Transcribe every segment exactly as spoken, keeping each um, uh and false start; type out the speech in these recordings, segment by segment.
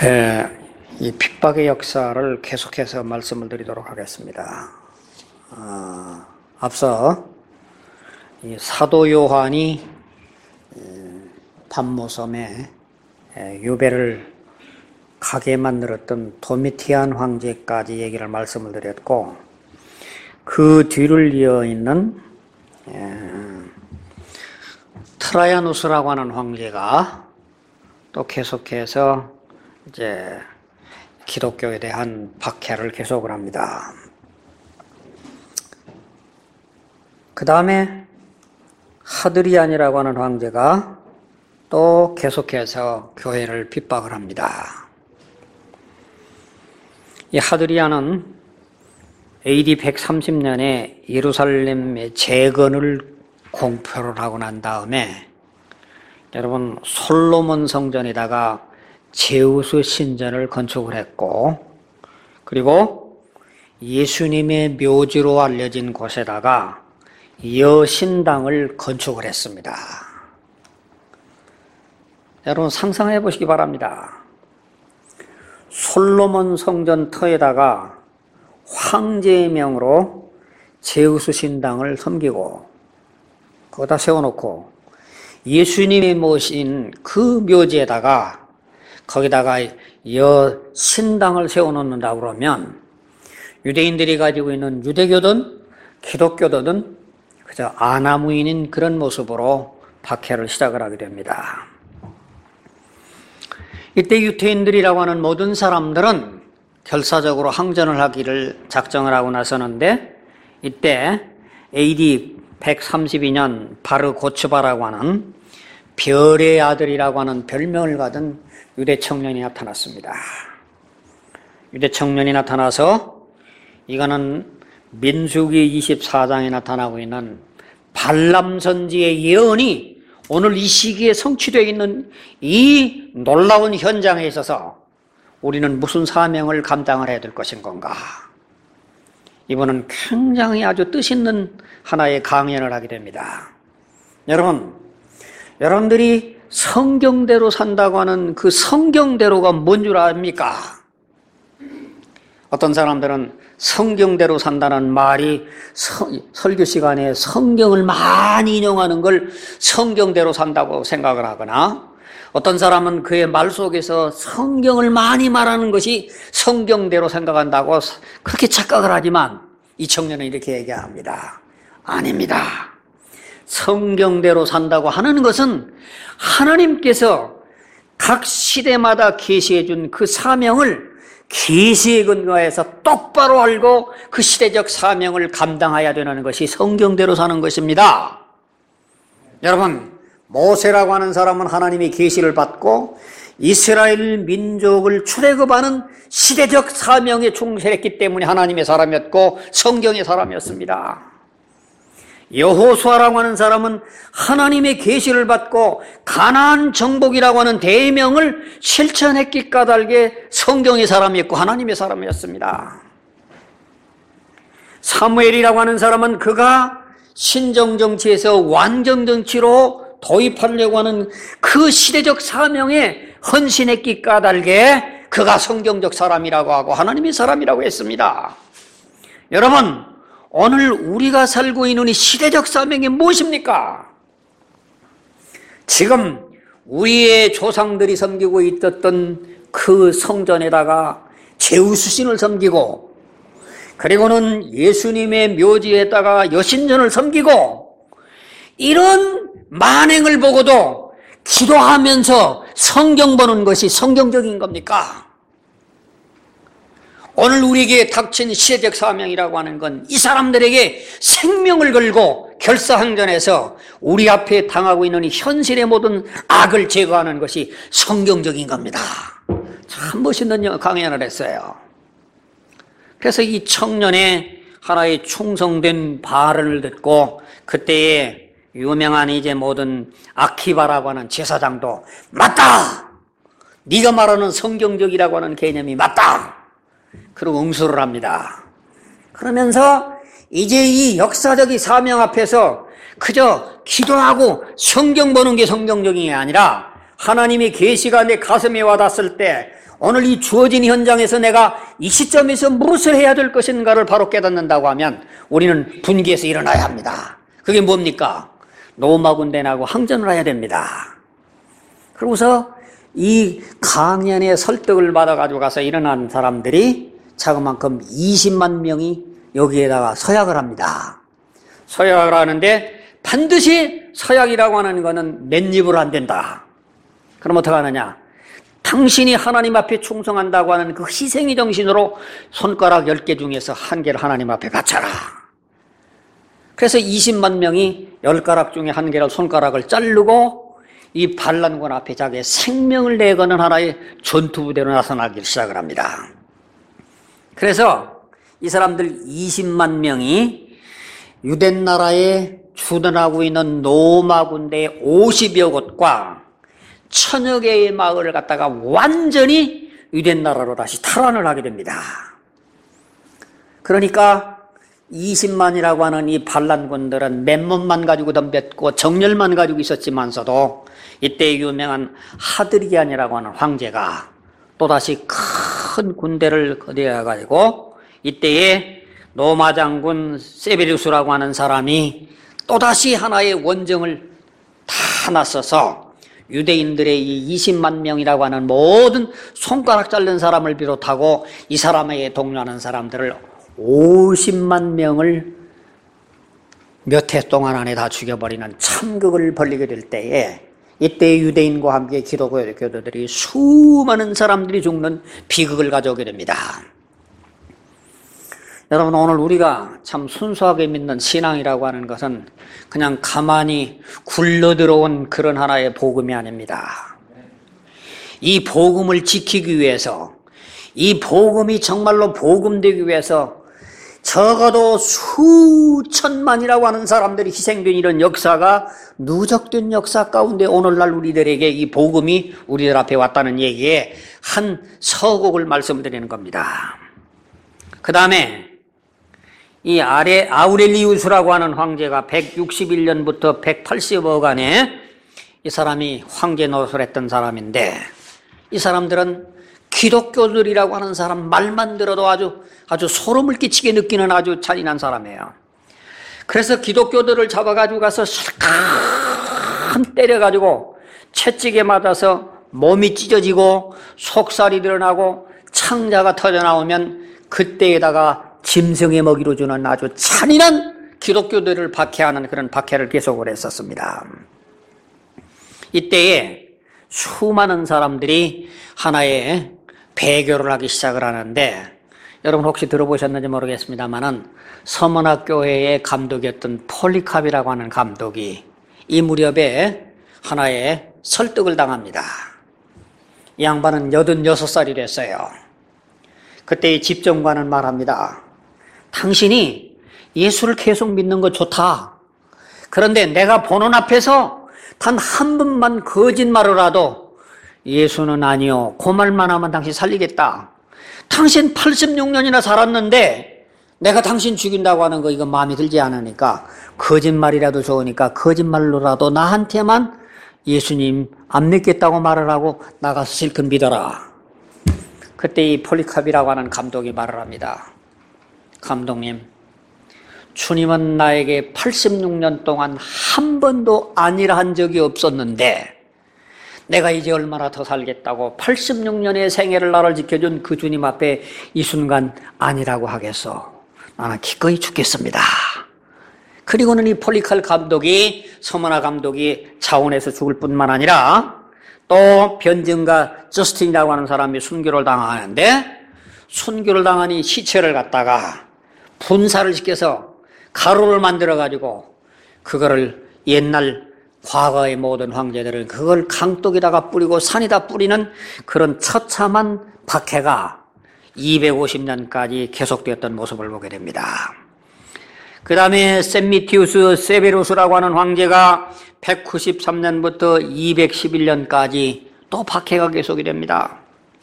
예, 이 핍박의 역사를 계속해서 말씀을 드리도록 하겠습니다. 어, 앞서 이 사도 요한이 밤모섬에 유배를 가게 만들었던 도미티안 황제까지 얘기를 말씀을 드렸고, 그 뒤를 이어 있는 트라이아누스라고 하는 황제가 또 계속해서 이제 기독교에 대한 박해를 계속을 합니다. 그 다음에 하드리안이라고 하는 황제가 또 계속해서 교회를 핍박을 합니다. 이 하드리안은 에이디 백삼십 년에 예루살렘의 재건을 공표를 하고 난 다음에, 여러분, 솔로몬 성전에다가 제우스 신전을 건축을 했고, 그리고 예수님의 묘지로 알려진 곳에다가 여신당을 건축을 했습니다. 여러분, 상상해 보시기 바랍니다. 솔로몬 성전 터에다가 황제의 명으로 제우스 신당을 섬기고 거기다 세워놓고, 예수님이 모신 그 묘지에다가 거기다가 여신당을 세워놓는다고 그러면, 유대인들이 가지고 있는 유대교든 기독교든 그저 아나무인인 그런 모습으로 박해를 시작을 하게 됩니다. 이때 유태인들이라고 하는 모든 사람들은 결사적으로 항전을 하기를 작정을 하고 나서는데, 이때 에이디 백삼십이 년 바르 고츠바라고 하는 별의 아들이라고 하는 별명을 가진 유대 청년이 나타났습니다. 유대 청년이 나타나서, 이거는 민수기 이십사 장에 나타나고 있는 발람 선지의 예언이 오늘 이 시기에 성취되어 있는 이 놀라운 현장에 있어서 우리는 무슨 사명을 감당을 해야 될 것인 건가? 이번은 굉장히 아주 뜻있는 하나의 강연을 하게 됩니다. 여러분, 여러분들이 성경대로 산다고 하는 그 성경대로가 뭔 줄 압니까? 어떤 사람들은 성경대로 산다는 말이 서, 설교 시간에 성경을 많이 인용하는 걸 성경대로 산다고 생각을 하거나, 어떤 사람은 그의 말 속에서 성경을 많이 말하는 것이 성경대로 생각한다고 그렇게 착각을 하지만, 이 청년은 이렇게 얘기합니다. 아닙니다. 성경대로 산다고 하는 것은 하나님께서 각 시대마다 계시해 준 그 사명을 계시에 근거해서 똑바로 알고 그 시대적 사명을 감당해야 되는 것이 성경대로 사는 것입니다. 여러분, 모세라고 하는 사람은 하나님의 계시를 받고 이스라엘 민족을 출애굽하는 시대적 사명에 충실했기 때문에 하나님의 사람이었고 성경의 사람이었습니다. 여호수아라고 하는 사람은 하나님의 계시를 받고 가나안 정복이라고 하는 대명을 실천했기 까닭에 성경의 사람이었고 하나님의 사람이었습니다. 사무엘이라고 하는 사람은 그가 신정정치에서 완정정치로 도입하려고 하는 그 시대적 사명에 헌신했기 까닭에 그가 성경적 사람이라고 하고 하나님의 사람이라고 했습니다. 여러분, 오늘 우리가 살고 있는 이 시대적 사명이 무엇입니까? 지금 우리의 조상들이 섬기고 있었던 그 성전에다가 제우스 신을 섬기고, 그리고는 예수님의 묘지에다가 여신전을 섬기고, 이런 만행을 보고도 기도하면서 성경 보는 것이 성경적인 겁니까? 오늘 우리에게 닥친 시대적 사명이라고 하는 건 이 사람들에게 생명을 걸고 결사항전해서 우리 앞에 당하고 있는 이 현실의 모든 악을 제거하는 것이 성경적인 겁니다. 참 멋있는 강연을 했어요. 그래서 이 청년의 하나의 충성된 발언을 듣고, 그때의 유명한 이제 모든 아키바라고 하는 제사장도 맞다! 네가 말하는 성경적이라고 하는 개념이 맞다! 그리고 응수를 합니다. 그러면서 이제 이 역사적인 사명 앞에서 그저 기도하고 성경 보는 게 성경적인 게 아니라 하나님의 계시가 내 가슴에 와닿았을 때 오늘 이 주어진 현장에서 내가 이 시점에서 무엇을 해야 될 것인가를 바로 깨닫는다고 하면 우리는 분기에서 일어나야 합니다. 그게 뭡니까? 노마군대나고 항전을 해야 됩니다. 그러고서 이 강연의 설득을 받아가지고 가서 일어난 사람들이 자그만큼 이십만 명이 여기에다가 서약을 합니다. 서약을 하는데 반드시 서약이라고 하는 것은 맨입으로 안 된다. 그럼 어떻게 하느냐? 당신이 하나님 앞에 충성한다고 하는 그 희생의 정신으로 손가락 열 개 중에서 한 개를 하나님 앞에 바쳐라. 그래서 이십만 명이 열 가락 중에 한 개를 손가락을 자르고 이 반란군 앞에 자기의 생명을 내거는 하나의 전투부대로 나서나기 시작을 합니다. 그래서 이 사람들 이십만 명이 유대 나라에 주둔하고 있는 로마 군대의 오십여 곳과 천여 개의 마을을 갖다가 완전히 유대 나라로 다시 탈환을 하게 됩니다. 그러니까 이십만이라고 하는 이 반란군들은 맨몸만 가지고 덤볐고 정렬만 가지고 있었지만서도 이때 유명한 하드리안이라고 하는 황제가 또다시 큰 군대를 거대해가지고 이때에 로마 장군 세베리우스라고 하는 사람이 또다시 하나의 원정을 다 나서서 유대인들의 이 이십만 명이라고 하는 모든 손가락 자른 사람을 비롯하고 이 사람에게 동료하는 사람들을 오십만 명을 몇 해 동안 안에 다 죽여버리는 참극을 벌리게 될 때에 이때 유대인과 함께 기독교도들이 수많은 사람들이 죽는 비극을 가져오게 됩니다. 여러분, 오늘 우리가 참 순수하게 믿는 신앙이라고 하는 것은 그냥 가만히 굴러들어온 그런 하나의 복음이 아닙니다. 이 복음을 지키기 위해서, 이 복음이 정말로 복음되기 위해서 적어도 수천만이라고 하는 사람들이 희생된 이런 역사가 누적된 역사 가운데 오늘날 우리들에게 이 복음이 우리들 앞에 왔다는 얘기에 한 서곡을 말씀드리는 겁니다. 그 다음에 이 아레, 아우렐리우스라고 하는 황제가 백육십일 년부터 백팔십여간에 이 사람이 황제 노릇을 했던 사람인데 이 사람들은 기독교들이라고 하는 사람 말만 들어도 아주 아주 소름을 끼치게 느끼는 아주 잔인한 사람이에요. 그래서 기독교들을 잡아가지고 가서 실컷 때려가지고 채찍에 맞아서 몸이 찢어지고 속살이 드러나고 창자가 터져나오면 그때에다가 짐승의 먹이로 주는 아주 잔인한 기독교들을 박해하는 그런 박해를 계속을 했었습니다. 이때에 수많은 사람들이 하나의 배교를 하기 시작을 하는데 여러분 혹시 들어보셨는지 모르겠습니다만은 서문학교회의 감독이었던 폴리캅이라고 하는 감독이 이 무렵에 하나의 설득을 당합니다. 이 양반은 여든여섯 살이 됐어요. 그때 이 집정관은 말합니다. 당신이 예수를 계속 믿는 거 좋다. 그런데 내가 보는 앞에서 단 한 번만 거짓말을 하도 예수는 아니요. 그 말만 하면 당신 살리겠다. 당신 팔십육 년이나 살았는데 내가 당신 죽인다고 하는 거 이거 마음에 들지 않으니까 거짓말이라도 좋으니까 거짓말로라도 나한테만 예수님 안 믿겠다고 말을 하고 나가서 실컷 믿어라. 그때 이 폴리캅이라고 하는 감독이 말을 합니다. 감독님, 주님은 나에게 팔십육 년 동안 한 번도 아니라 한 적이 없었는데 내가 이제 얼마나 더 살겠다고 팔십육 년의 생애를 나를 지켜준 그 주님 앞에 이 순간 아니라고 하겠어. 나는 기꺼이 죽겠습니다. 그리고는 이 폴리칼 감독이, 서머나 감독이 자원해서 죽을 뿐만 아니라 또 변증가 저스틴이라고 하는 사람이 순교를 당하는데 순교를 당한 이 시체를 갖다가 분사를 시켜서 가루를 만들어가지고 그거를 옛날 과거의 모든 황제들은 그걸 강독에다가 뿌리고 산에다 뿌리는 그런 처참한 박해가 이백오십 년까지 계속되었던 모습을 보게 됩니다. 그 다음에 셈미티우스 세베루스라고 하는 황제가 백구십삼 년부터 이백십일 년까지 또 박해가 계속이 됩니다.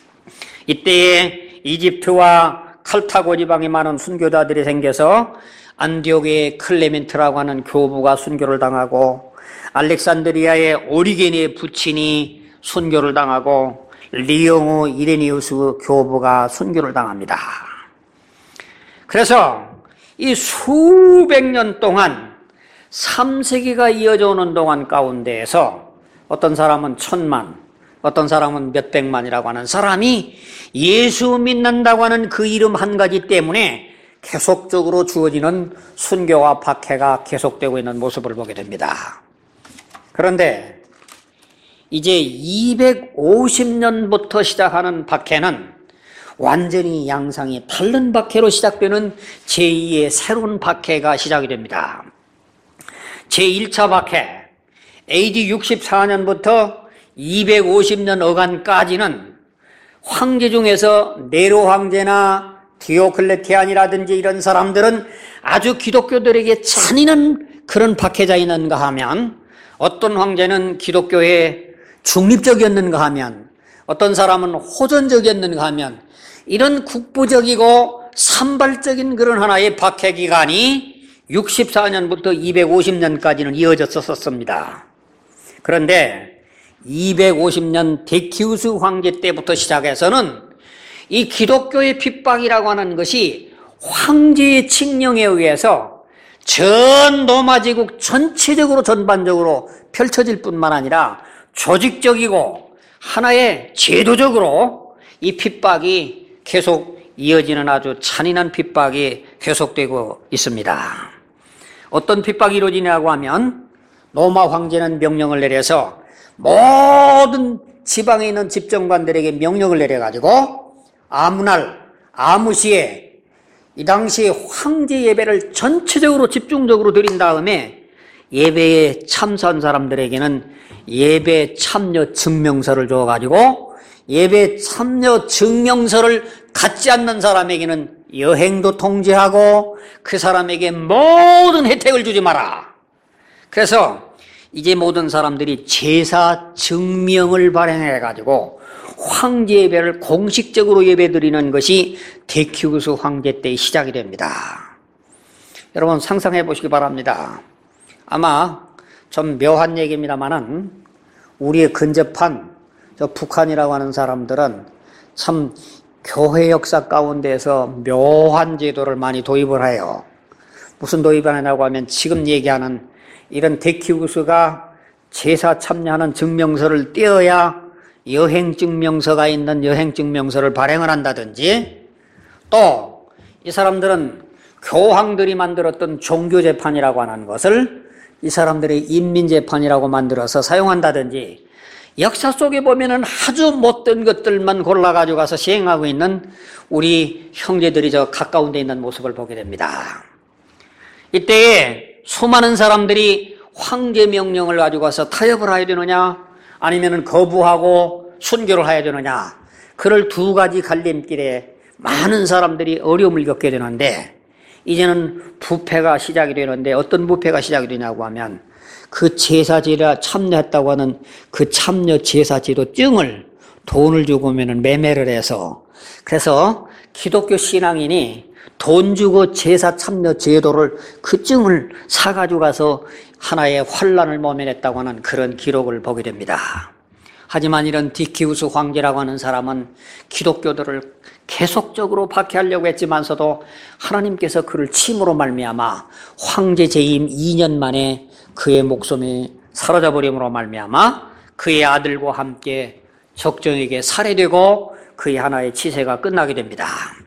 이때에 이집트와 칼타고 지방에 많은 순교자들이 생겨서 안디옥의 클레멘트라고 하는 교부가 순교를 당하고 알렉산드리아의 오리게니의 부친이 순교를 당하고 리옹우 이레니우스 교부가 순교를 당합니다. 그래서 이 수백 년 동안 삼 세기가 이어져 오는 동안 가운데에서 어떤 사람은 천만, 어떤 사람은 몇백만이라고 하는 사람이 예수 믿는다고 하는 그 이름 한 가지 때문에 계속적으로 주어지는 순교와 박해가 계속되고 있는 모습을 보게 됩니다. 그런데 이제 이백오십 년부터 시작하는 박해는 완전히 양상이 다른 박해로 시작되는 제이의 새로운 박해가 시작이 됩니다. 제일 차 박해, 에이디 육십사 년부터 이백오십 년 어간까지는 황제 중에서 네로 황제나 디오클레티안이라든지 이런 사람들은 아주 기독교들에게 잔인한 그런 박해자였는가 하면, 어떤 황제는 기독교에 중립적이었는가 하면, 어떤 사람은 호전적이었는가 하면, 이런 국부적이고 산발적인 그런 하나의 박해 기간이 육십사 년부터 이백오십 년까지는 이어졌었습니다. 그런데 이백오십 년 데키우스 황제 때부터 시작해서는 이 기독교의 핍박이라고 하는 것이 황제의 칙령에 의해서 전 로마제국 전체적으로 전반적으로 펼쳐질 뿐만 아니라 조직적이고 하나의 제도적으로 이 핍박이 계속 이어지는 아주 잔인한 핍박이 계속되고 있습니다. 어떤 핍박이 이루어지냐고 하면, 로마 황제는 명령을 내려서 모든 지방에 있는 집정관들에게 명령을 내려가지고 아무 날 아무 시에 이 당시 황제 예배를 전체적으로 집중적으로 드린 다음에 예배에 참석한 사람들에게는 예배 참여 증명서를 줘가지고 예배 참여 증명서를 갖지 않는 사람에게는 여행도 통제하고 그 사람에게 모든 혜택을 주지 마라. 그래서 이제 모든 사람들이 제사 증명을 발행해가지고 황제 예배를 공식적으로 예배드리는 것이 데키우스 황제 때 시작이 됩니다. 여러분 상상해 보시기 바랍니다. 아마 좀 묘한 얘기입니다만은 우리의 근접한 저 북한이라고 하는 사람들은 참 교회 역사 가운데서 묘한 제도를 많이 도입을 해요. 무슨 도입을 하냐고 하면 지금 얘기하는 이런 데키우스가 제사 참여하는 증명서를 떼어야 여행증명서가 있는 여행증명서를 발행을 한다든지, 또 이 사람들은 교황들이 만들었던 종교재판이라고 하는 것을 이 사람들의 인민재판이라고 만들어서 사용한다든지, 역사 속에 보면은 아주 못된 것들만 골라가지고 가서 시행하고 있는 우리 형제들이 저 가까운 데 있는 모습을 보게 됩니다. 이때에 수많은 사람들이 황제 명령을 가지고 가서 타협을 해야 되느냐, 아니면은 거부하고 순교를 해야 되느냐, 그럴 두 가지 갈림길에 많은 사람들이 어려움을 겪게 되는데, 이제는 부패가 시작이 되는데, 어떤 부패가 시작이 되냐고 하면 그 제사제에 참여했다고 하는 그 참여 제사제도 증을 돈을 주고면은 매매를 해서, 그래서 기독교 신앙인이 돈 주고 제사 참여 제도를 그 증을 사가지고 가서 하나의 환란을 모면했다고 하는 그런 기록을 보게 됩니다. 하지만 이런 데키우스 황제라고 하는 사람은 기독교들을 계속적으로 박해하려고 했지만서도 하나님께서 그를 침으로 말미암아 황제 재임 이 년 만에 그의 목숨이 사라져 버림으로 말미암아 그의 아들과 함께 적정에게 살해되고 그의 하나의 치세가 끝나게 됩니다.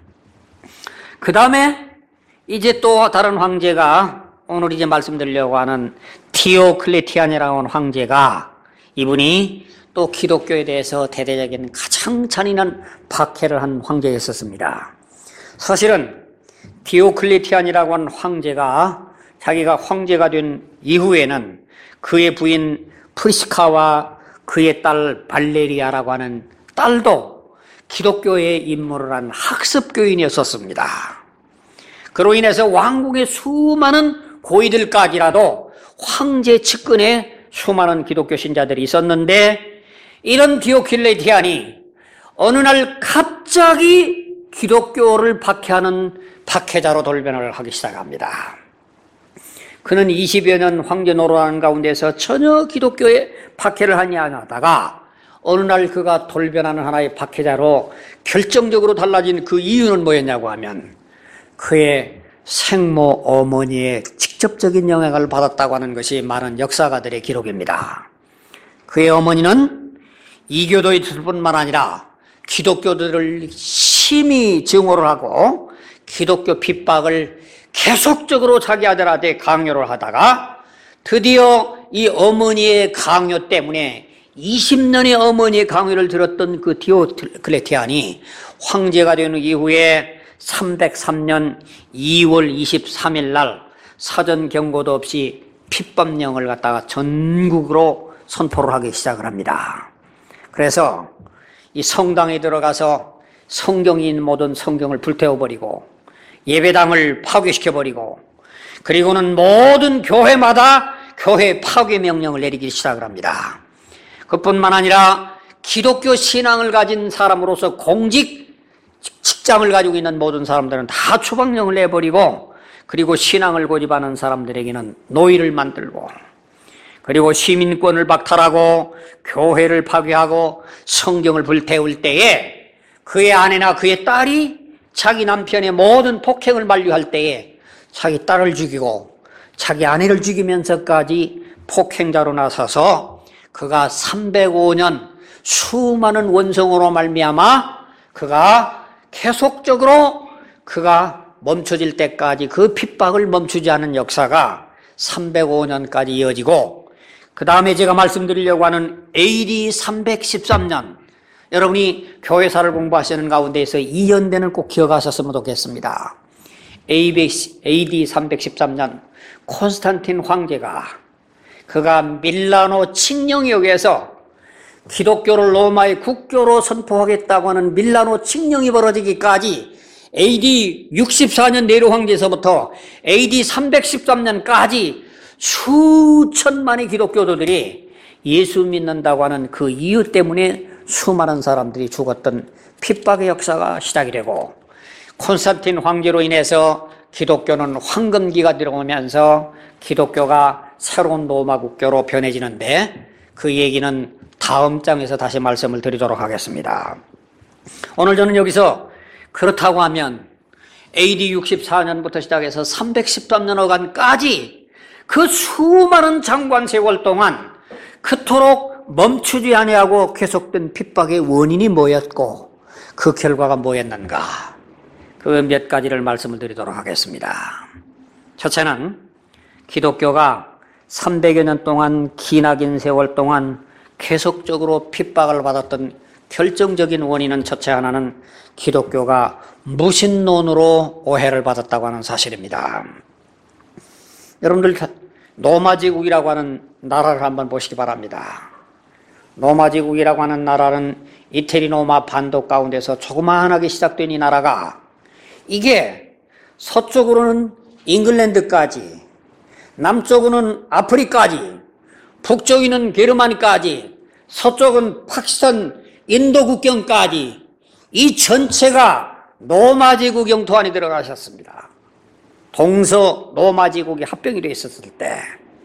그 다음에 이제 또 다른 황제가, 오늘 이제 말씀드리려고 하는 디오클레티안이라고 하는 황제가, 이분이 또 기독교에 대해서 대대적인 가장 잔인한 박해를 한 황제였었습니다. 사실은 디오클레티안이라고 하는 황제가 자기가 황제가 된 이후에는 그의 부인 프리스카와 그의 딸 발레리아라고 하는 딸도 기독교에 입문을 한 학습교인이었었습니다. 그로 인해서 왕궁의 수많은 고위들까지라도 황제 측근에 수많은 기독교 신자들이 있었는데, 이런 디오클레티안이 어느 날 갑자기 기독교를 박해하는 박해자로 돌변을 하기 시작합니다. 그는 이십여 년 황제 노릇하는 가운데서 전혀 기독교에 박해를 하지 않았다가 어느 날 그가 돌변하는 하나의 박해자로 결정적으로 달라진 그 이유는 뭐였냐고 하면 그의 생모 어머니의 직접적인 영향을 받았다고 하는 것이 많은 역사가들의 기록입니다. 그의 어머니는 이교도였을 뿐만 아니라 기독교들을 심히 증오를 하고 기독교 핍박을 계속적으로 자기 아들한테 강요를 하다가 드디어 이 어머니의 강요 때문에 이십 년의 어머니의 강요를 들었던 그 디오클레티안이 황제가 된 이후에 삼백삼 년 이월 이십삼일 날 사전 경고도 없이 핍박령을 갖다가 전국으로 선포를 하기 시작을 합니다. 그래서 이 성당에 들어가서 성경이 있는 모든 성경을 불태워버리고 예배당을 파괴시켜버리고 그리고는 모든 교회마다 교회 파괴 명령을 내리기 시작을 합니다. 그뿐만 아니라 기독교 신앙을 가진 사람으로서 공직 직장을 가지고 있는 모든 사람들은 다 추방령을 내버리고 그리고 신앙을 고집하는 사람들에게는 노예를 만들고 그리고 시민권을 박탈하고 교회를 파괴하고 성경을 불태울 때에 그의 아내나 그의 딸이 자기 남편의 모든 폭행을 만류할 때에 자기 딸을 죽이고 자기 아내를 죽이면서까지 폭행자로 나서서 그가 삼백오 년 수많은 원성으로 말미암아 그가 계속적으로 그가 멈춰질 때까지 그 핍박을 멈추지 않은 역사가 삼백오 년까지 이어지고 그 다음에 제가 말씀드리려고 하는 에이디 삼백십삼 년 여러분이 교회사를 공부하시는 가운데에서 이 연대는 꼭 기억하셨으면 좋겠습니다. 에이디 삼백십삼 년 콘스탄틴 황제가 그가 밀라노 칙령역에서 기독교를 로마의 국교로 선포하겠다고 하는 밀라노 칙령이 벌어지기까지 에이디 육십사 년 네로 황제에서부터 에이디 삼백십삼 년까지 수천만의 기독교도들이 예수 믿는다고 하는 그 이유 때문에 수많은 사람들이 죽었던 핍박의 역사가 시작이 되고 콘스탄틴 황제로 인해서 기독교는 황금기가 들어오면서 기독교가 새로운 로마 국교로 변해지는데 그 얘기는 다음 장에서 다시 말씀을 드리도록 하겠습니다. 오늘 저는 여기서 그렇다고 하면 에이디 육십사 년부터 시작해서 삼백십삼 년간까지 그 수많은 장관 세월 동안 그토록 멈추지 아니하고 계속된 핍박의 원인이 뭐였고 그 결과가 뭐였는가 그 몇 가지를 말씀을 드리도록 하겠습니다. 첫째는 기독교가 삼백여 년 동안 기나긴 세월 동안 계속적으로 핍박을 받았던 결정적인 원인은 첫째 하나는 기독교가 무신론으로 오해를 받았다고 하는 사실입니다. 여러분들 로마 제국이라고 하는 나라를 한번 보시기 바랍니다. 로마 제국이라고 하는 나라는 이태리 로마 반도 가운데서 조그마하게 시작된 이 나라가 이게 서쪽으로는 잉글랜드까지 남쪽으로는 아프리카까지 북쪽에는 게르마니까지 서쪽은 파키스탄 인도 국경까지 이 전체가 로마 제국 영토 안에 들어가셨습니다. 동서 로마 제국이 합병이 되어 있었을 때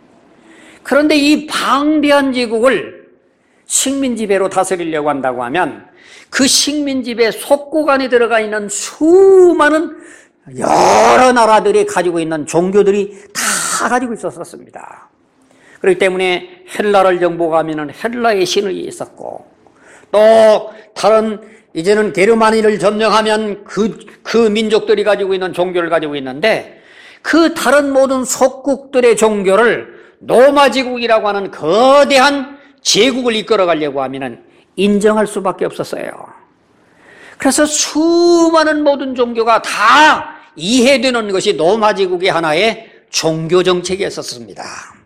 그런데 이 방대한 제국을 식민지배로 다스리려고 한다고 하면 그 식민지배 속구간에 들어가 있는 수많은 여러 나라들이 가지고 있는 종교들이 다 가지고 있었습니다. 그렇기 때문에 헬라를 정복하면 헬라의 신이 있었고 또 다른 이제는 게르마니를 점령하면 그, 그 민족들이 가지고 있는 종교를 가지고 있는데 그 다른 모든 속국들의 종교를 로마 제국이라고 하는 거대한 제국을 이끌어가려고 하면 인정할 수밖에 없었어요. 그래서 수많은 모든 종교가 다 이해되는 것이 로마 제국의 하나의 종교 정책이었습니다.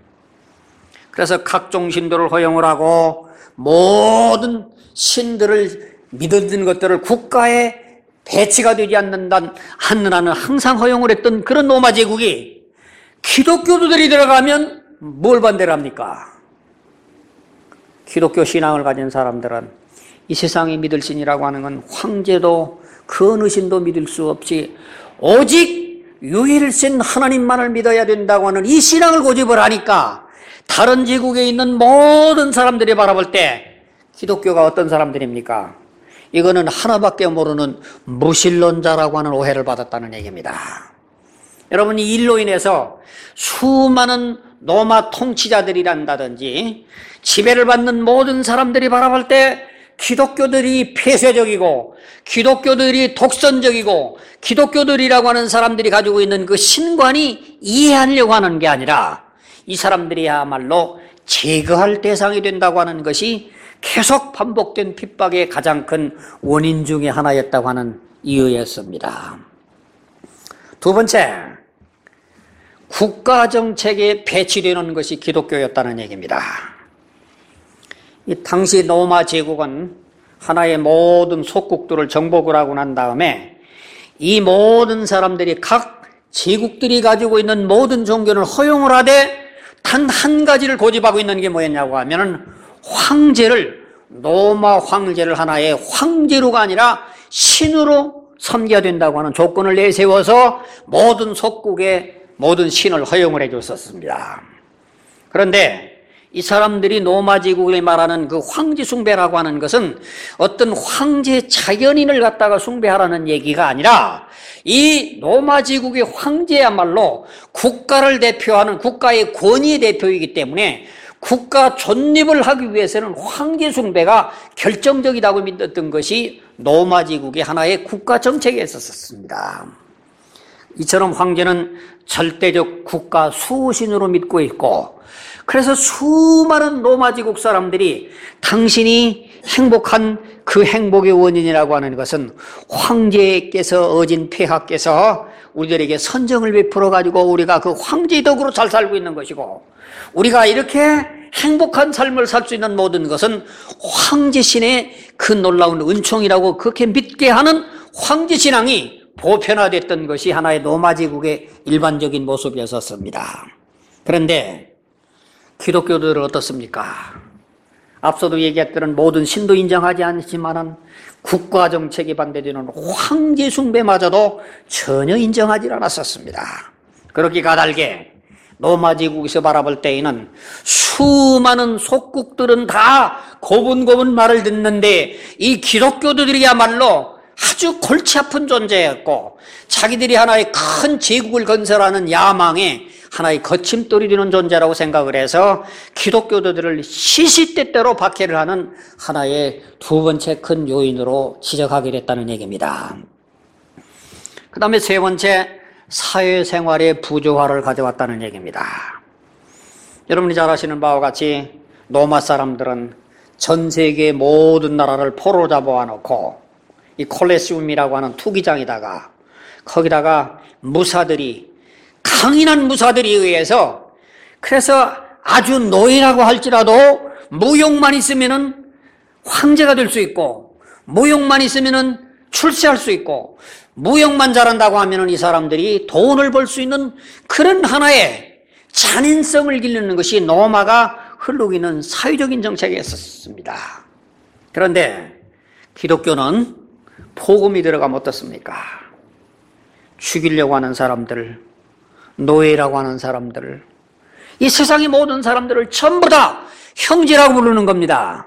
그래서 각종 신도를 허용을 하고 모든 신들을 믿는 것들을 국가에 배치가 되지 않는다는 하는 항상 허용을 했던 그런 로마 제국이 기독교도들이 들어가면 뭘 반대를 합니까? 기독교 신앙을 가진 사람들은 이 세상에 믿을 신이라고 하는 건 황제도 그 어느 신도 믿을 수 없이 오직 유일신 하나님만을 믿어야 된다고 하는 이 신앙을 고집을 하니까 다른 제국에 있는 모든 사람들이 바라볼 때 기독교가 어떤 사람들입니까? 이거는 하나밖에 모르는 무신론자라고 하는 오해를 받았다는 얘기입니다. 여러분, 이 일로 인해서 수많은 로마 통치자들이란다든지 지배를 받는 모든 사람들이 바라볼 때 기독교들이 폐쇄적이고 기독교들이 독선적이고 기독교들이라고 하는 사람들이 가지고 있는 그 신관이 이해하려고 하는 게 아니라 이 사람들이야말로 제거할 대상이 된다고 하는 것이 계속 반복된 핍박의 가장 큰 원인 중에 하나였다고 하는 이유였습니다. 두 번째, 국가정책에 배치되는 것이 기독교였다는 얘기입니다. 이 당시 로마 제국은 하나의 모든 속국들을 정복을 하고 난 다음에 이 모든 사람들이 각 제국들이 가지고 있는 모든 종교를 허용을 하되 단 한 가지를 고집하고 있는 게 뭐였냐고 하면은 황제를, 로마 황제를 하나의 황제로가 아니라 신으로 섬겨야 된다고 하는 조건을 내세워서 모든 속국의 모든 신을 허용을 해줬었습니다. 그런데 이 사람들이 로마 제국에 말하는 그 황제 숭배라고 하는 것은 어떤 황제 자연인을 갖다가 숭배하라는 얘기가 아니라 이 로마 제국의 황제야말로 국가를 대표하는 국가의 권위의 대표이기 때문에 국가 존립을 하기 위해서는 황제 숭배가 결정적이라고 믿었던 것이 로마 제국의 하나의 국가 정책이었었습니다. 이처럼 황제는 절대적 국가 수호신으로 믿고 있고, 그래서 수많은 로마 제국 사람들이 당신이 행복한 그 행복의 원인이라고 하는 것은 황제께서 얻은 폐하께서 우리들에게 선정을 베풀어 가지고 우리가 그 황제의 덕으로 잘 살고 있는 것이고, 우리가 이렇게 행복한 삶을 살 수 있는 모든 것은 황제신의 그 놀라운 은총이라고 그렇게 믿게 하는 황제신앙이 보편화됐던 것이 하나의 로마 제국의 일반적인 모습이었습니다. 그런데 기독교들은 어떻습니까? 앞서도 얘기했던 모든 신도 인정하지 않지만은 국가 정책에 반대되는 황제 숭배마저도 전혀 인정하지 않았었습니다. 그렇게 까닭에 로마 제국에서 바라볼 때에는 수많은 속국들은 다 고분고분 말을 듣는데 이 기독교들이야말로 아주 골치 아픈 존재였고 자기들이 하나의 큰 제국을 건설하는 야망에 하나의 거침돌이 되는 존재라고 생각을 해서 기독교도들을 시시때때로 박해를 하는 하나의 두 번째 큰 요인으로 지적하게 됐다는 얘기입니다. 그 다음에 세 번째, 사회생활의 부조화를 가져왔다는 얘기입니다. 여러분이 잘 아시는 바와 같이 로마 사람들은 전 세계 모든 나라를 포로 잡아놓고 이 콜레시움이라고 하는 투기장에다가 거기다가 무사들이 강인한 무사들에 의해서, 그래서 아주 노예라고 할지라도 무용만 있으면은 황제가 될 수 있고 무용만 있으면은 출세할 수 있고 무용만 잘한다고 하면은 이 사람들이 돈을 벌 수 있는 그런 하나의 잔인성을 기르는 것이 로마가 흐르고 있는 사회적인 정책이었습니다. 그런데 기독교는 복음이 들어가면 어떻습니까? 죽이려고 하는 사람들, 노예라고 하는 사람들, 이 세상의 모든 사람들을 전부 다 형제라고 부르는 겁니다.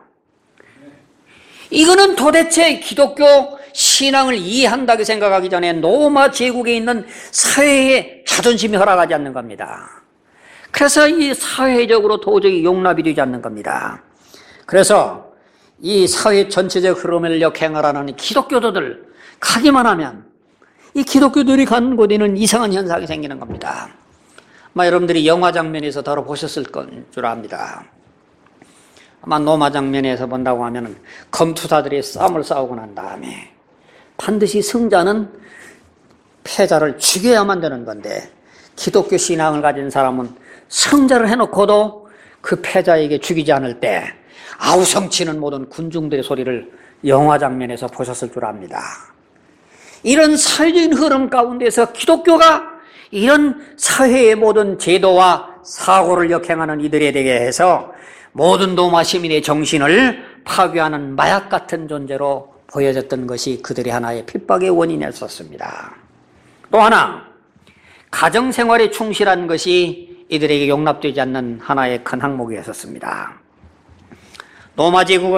이거는 도대체 기독교 신앙을 이해한다고 생각하기 전에 로마 제국에 있는 사회의 자존심이 허락하지 않는 겁니다. 그래서 이 사회적으로 도저히 용납이 되지 않는 겁니다. 그래서 이 사회 전체적 흐름을 역행하라는 기독교도들 가기만 하면 이 기독교들이 가는 곳에는 이상한 현상이 생기는 겁니다. 아마 여러분들이 영화 장면에서 다뤄보셨을 줄 압니다. 아마 로마 장면에서 본다고 하면 검투사들이 싸움을 싸우고 난 다음에 반드시 승자는 패자를 죽여야만 되는 건데, 기독교 신앙을 가진 사람은 승자를 해놓고도 그 패자에게 죽이지 않을 때 아우성치는 모든 군중들의 소리를 영화 장면에서 보셨을 줄 압니다. 이런 사회적인 흐름 가운데서 기독교가 이런 사회의 모든 제도와 사고를 역행하는 이들에 대해서 모든 로마 시민의 정신을 파괴하는 마약 같은 존재로 보여졌던 것이 그들의 하나의 핍박의 원인이었습니다. 또 하나, 가정생활에 충실한 것이 이들에게 용납되지 않는 하나의 큰 항목이었습니다. 로마 제국은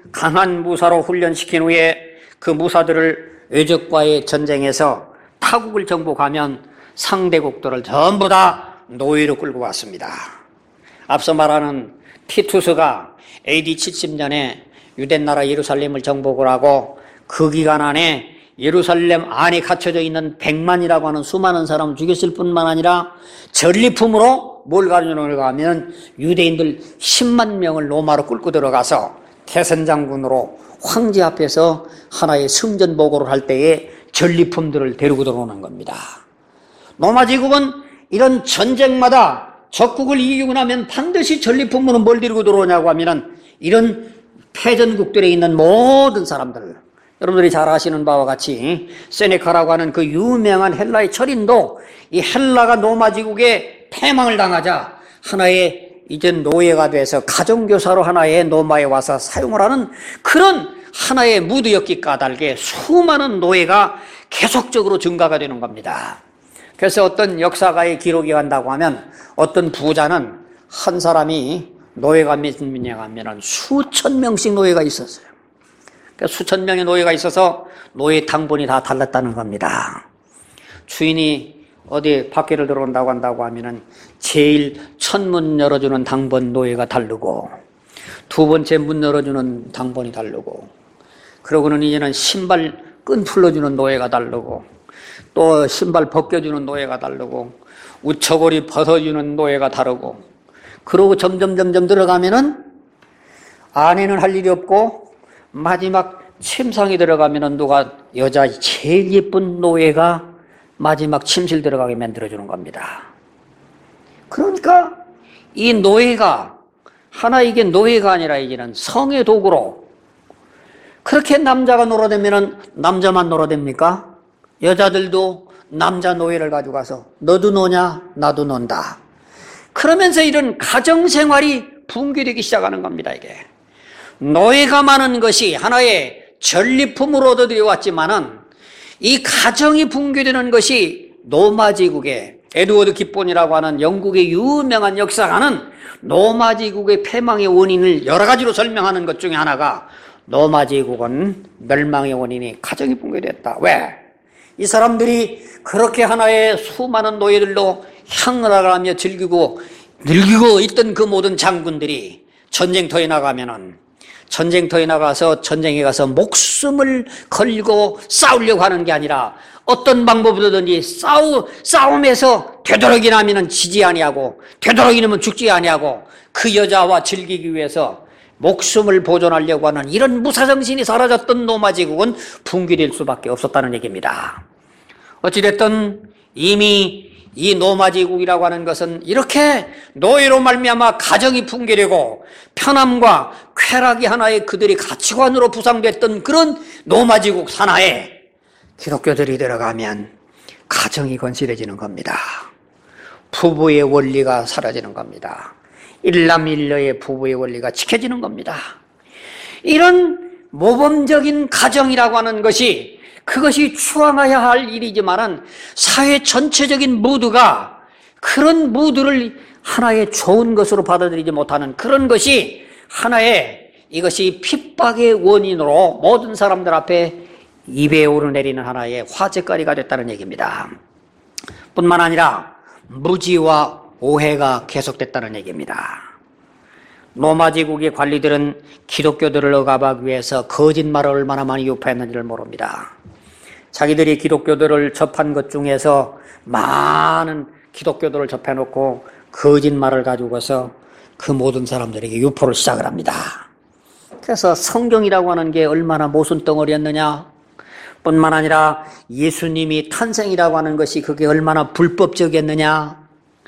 강한 무사로 훈련시킨 후에 그 무사들을 외적과의 전쟁에서 타국을 정복하면 상대국들을 전부 다 노예로 끌고 왔습니다. 앞서 말하는 티투스가 에이디 칠십 년에 유대나라 예루살렘을 정복을 하고 그 기간 안에 예루살렘 안에 갇혀져 있는 백만이라고 하는 수많은 사람을 죽였을 뿐만 아니라 전리품으로 뭘 가져오는가 하면 유대인들 십만 명을 로마로 끌고 들어가서 태선장군으로 황제 앞에서 하나의 승전 보고를 할 때에 전리품들을 데리고 들어오는 겁니다. 로마 제국은 이런 전쟁마다 적국을 이기고 나면 반드시 전리품으로 뭘 데리고 들어오냐고 하면은 이런 패전국들에 있는 모든 사람들, 여러분들이 잘 아시는 바와 같이 세네카라고 하는 그 유명한 헬라의 철인도 이 헬라가 로마 제국에 패망을 당하자 하나의 이제 노예가 돼서 가정교사로 하나의 로마에 와서 사용을 하는 그런 하나의 무드였기 까닭에 수많은 노예가 계속적으로 증가가 되는 겁니다. 그래서 어떤 역사가의 기록이 간다고 하면 어떤 부자는 한 사람이 노예가 몇 명이냐 하면 수천 명씩 노예가 있었어요. 그러니까 수천 명의 노예가 있어서 노예 당번이 다 달랐다는 겁니다. 주인이 어디 밖에를 들어온다고 한다고 하면은 제일 첫 문 열어주는 당번 노예가 다르고 두 번째 문 열어주는 당번이 다르고 그러고는 이제는 신발 끈 풀어주는 노예가 다르고 또 신발 벗겨주는 노예가 다르고 우처고리 벗어주는 노예가 다르고 그러고 점점 점점 들어가면은 안에는 할 일이 없고 마지막 침상에 들어가면은 누가 여자 제일 예쁜 노예가 마지막 침실 들어가게 만들어주는 겁니다. 그러니까 이 노예가 하나 이게 노예가 아니라 이제는 성의 도구로 그렇게 남자가 놀아대면은 남자만 놀아댑니까? 여자들도 남자 노예를 가져가서 너도 노냐 나도 논다. 그러면서 이런 가정생활이 붕괴되기 시작하는 겁니다. 이게 노예가 많은 것이 하나의 전리품으로 얻어들여왔지만은 이 가정이 붕괴되는 것이 로마 제국의 에드워드 깁본이라고 하는 영국의 유명한 역사가는 로마 제국의 패망의 원인을 여러 가지로 설명하는 것 중에 하나가 로마 제국은 멸망의 원인이 가정이 붕괴됐다. 왜? 이 사람들이 그렇게 하나의 수많은 노예들로 향락하며 즐기고 늙고 있던 그 모든 장군들이 전쟁터에 나가면은 전쟁터에 나가서 전쟁에 가서 목숨을 걸고 싸우려고 하는 게 아니라 어떤 방법으로든지 싸우, 싸움에서 되도록이 나면은 지지 아니하고 되도록이 나면 죽지 아니하고 그 여자와 즐기기 위해서 목숨을 보존하려고 하는 이런 무사정신이 사라졌던 로마 제국은 붕괴될 수밖에 없었다는 얘기입니다. 어찌됐든 이미 이 로마 제국이라고 하는 것은 이렇게 노예로 말미암아 가정이 붕괴되고 편함과 쾌락이 하나의 그들의 가치관으로 부상됐던 그런 로마 제국 산하에 기독교들이 들어가면 가정이 건실해지는 겁니다. 부부의 원리가 사라지는 겁니다. 일남일녀의 부부의 원리가 지켜지는 겁니다. 이런 모범적인 가정이라고 하는 것이 그것이 추앙해야 할 일이지만은 사회 전체적인 무드가 그런 무드를 하나의 좋은 것으로 받아들이지 못하는 그런 것이 하나의 이것이 핍박의 원인으로 모든 사람들 앞에 입에 오르내리는 하나의 화제거리가 됐다는 얘기입니다. 뿐만 아니라 무지와 오해가 계속됐다는 얘기입니다. 로마 제국의 관리들은 기독교들을 억압하기 위해서 거짓말을 얼마나 많이 유포했는지를 모릅니다. 자기들이 기독교들을 접한 것 중에서 많은 기독교들을 접해놓고 거짓말을 가지고서 그 모든 사람들에게 유포를 시작을 합니다. 그래서 성경이라고 하는 게 얼마나 모순덩어리였느냐 뿐만 아니라 예수님이 탄생이라고 하는 것이 그게 얼마나 불법적이었느냐,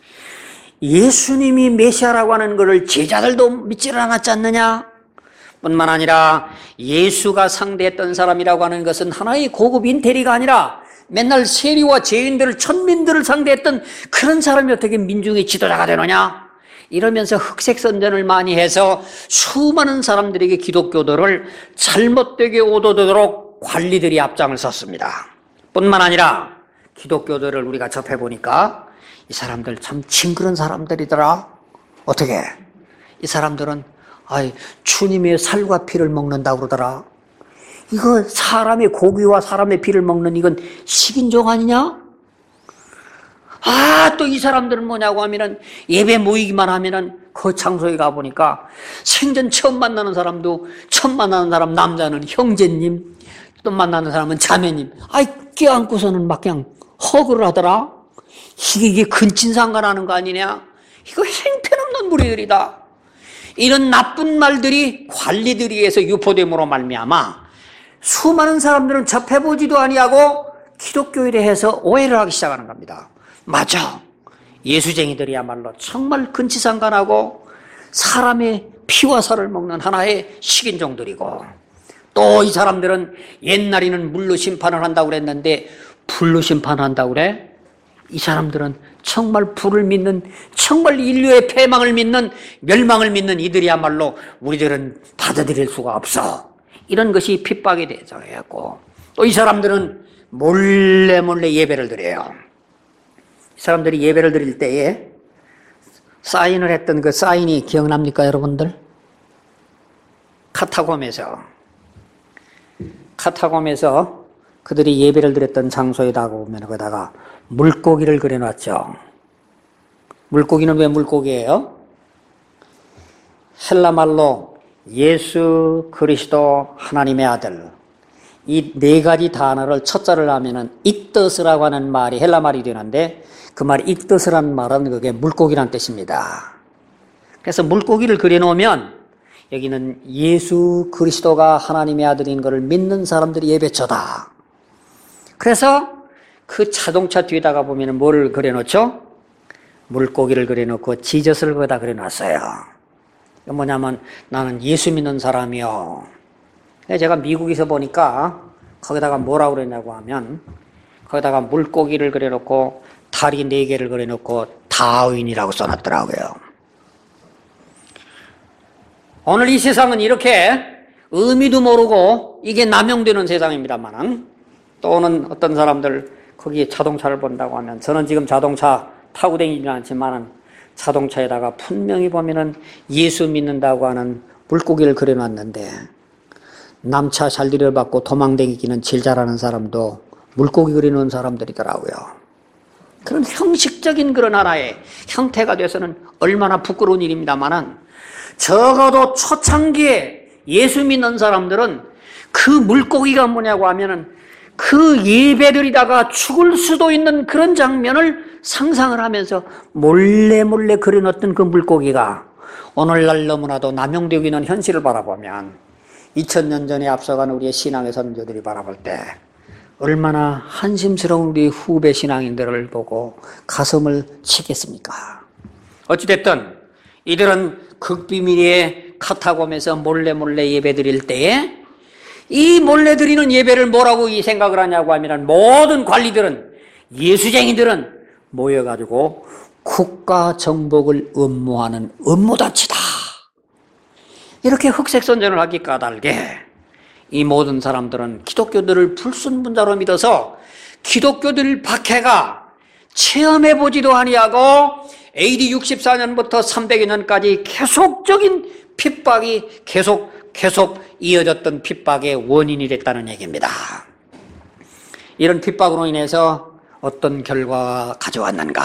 예수님이 메시아라고 하는 것을 제자들도 믿지를 않았지 않느냐 뿐만 아니라 예수가 상대했던 사람이라고 하는 것은 하나의 고급 인테리가 아니라 맨날 세리와 죄인들을 천민들을 상대했던 그런 사람이 어떻게 민중의 지도자가 되느냐 이러면서 흑색선전을 많이 해서 수많은 사람들에게 기독교들을 잘못되게 오도되도록 관리들이 앞장을 섰습니다. 뿐만 아니라 기독교들을 우리가 접해보니까 이 사람들 참 징그런 사람들이더라. 어떻게? 이 사람들은 아이, 주님의 살과 피를 먹는다고 그러더라. 이거 사람의 고기와 사람의 피를 먹는 이건 식인종 아니냐? 아, 또 이 사람들은 뭐냐고 하면은 예배 모이기만 하면은 그 장소에 가보니까 생전 처음 만나는 사람도 처음 만나는 사람 남자는 형제님, 또 만나는 사람은 자매님. 아이, 껴안고서는 막 그냥 허그를 하더라. 이게, 이게 근친상간하는 거 아니냐? 이거 행편없는 무리들이다. 이런 나쁜 말들이 관리들이 해서 유포됨으로 말미암아 수많은 사람들은 접해보지도 아니하고 기독교에 대해서 오해를 하기 시작하는 겁니다. 맞아. 예수쟁이들이야말로 정말 근치상간하고 사람의 피와 살을 먹는 하나의 식인종들이고, 또 이 사람들은 옛날에는 물로 심판을 한다고 그랬는데 불로 심판한다고 그래? 이 사람들은 정말 불을 믿는, 정말 인류의 패망을 믿는, 멸망을 믿는 이들이야말로 우리들은 받아들일 수가 없어. 이런 것이 핍박에 대해서 해왔고, 또 이 사람들은 몰래 몰래 예배를 드려요. 이 사람들이 예배를 드릴 때에 사인을 했던 그 사인이 기억납니까, 여러분들? 카타콤에서 카타콤에서 그들이 예배를 드렸던 장소에다가 보면 거기다가 물고기를 그려놨죠. 물고기는 왜 물고기예요? 헬라 말로 예수 그리스도 하나님의 아들, 이 네 가지 단어를 첫자를 하면은 익더스라고 하는 말이 헬라 말이 되는데, 그 말이 익더스라는 말은 그게 물고기란 뜻입니다. 그래서 물고기를 그려놓으면 여기는 예수 그리스도가 하나님의 아들인 것을 믿는 사람들이 예배처다. 그래서 그 자동차 뒤에다가 보면 뭐를 그려놓죠? 물고기를 그려놓고 지저스를 거기다 그려놨어요. 이게 뭐냐면 나는 예수 믿는 사람이요. 제가 미국에서 보니까 거기다가 뭐라고 그랬냐고 하면 거기다가 물고기를 그려놓고 다리 네 개를 그려놓고 다윈이라고 써놨더라고요. 오늘 이 세상은 이렇게 의미도 모르고 이게 남용되는 세상입니다만, 또는 어떤 사람들 거기에 자동차를 본다고 하면, 저는 지금 자동차 타고 다니지는 않지만 자동차에다가 분명히 보면은 예수 믿는다고 하는 물고기를 그려놨는데, 남차 잘 들여받고 도망다니기는 제일 잘하는 사람도 물고기 그리는 사람들이더라고요. 그런 형식적인 그런 하나의 형태가 돼서는 얼마나 부끄러운 일입니다만은, 적어도 초창기에 예수 믿는 사람들은 그 물고기가 뭐냐고 하면은 그 예배드리다가 죽을 수도 있는 그런 장면을 상상을 하면서 몰래 몰래 그려놓던 그 물고기가 오늘날 너무나도 남용되고 있는 현실을 바라보면, 이천 년 전에 앞서간 우리의 신앙의 선조들이 바라볼 때 얼마나 한심스러운 우리 후배 신앙인들을 보고 가슴을 치겠습니까? 어찌됐든 이들은 극비밀의 카타콤에서 몰래 몰래 예배 드릴 때에 이 몰래 드리는 예배를 뭐라고 이 생각을 하냐고 하면, 모든 관리들은, 예수쟁이들은 모여가지고 국가 정복을 음모하는 음모단체다, 이렇게 흑색선전을 하기 까닭에 이 모든 사람들은 기독교들을 불순분자로 믿어서 기독교들 박해가 체험해보지도 아니하고 에이디 육십사 년부터 삼백여 년까지 계속적인 핍박이 계속 계속 이어졌던 핍박의 원인이 됐다는 얘기입니다. 이런 핍박으로 인해서 어떤 결과가 가져왔는가?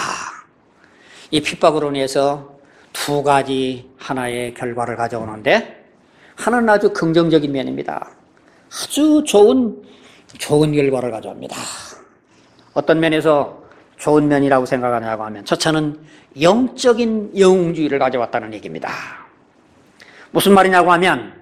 이 핍박으로 인해서 두 가지 하나의 결과를 가져오는데, 하나는 아주 긍정적인 면입니다. 아주 좋은 좋은 결과를 가져옵니다. 어떤 면에서 좋은 면이라고 생각하냐고 하면, 첫째는 영적인 영웅주의를 가져왔다는 얘기입니다. 무슨 말이냐고 하면,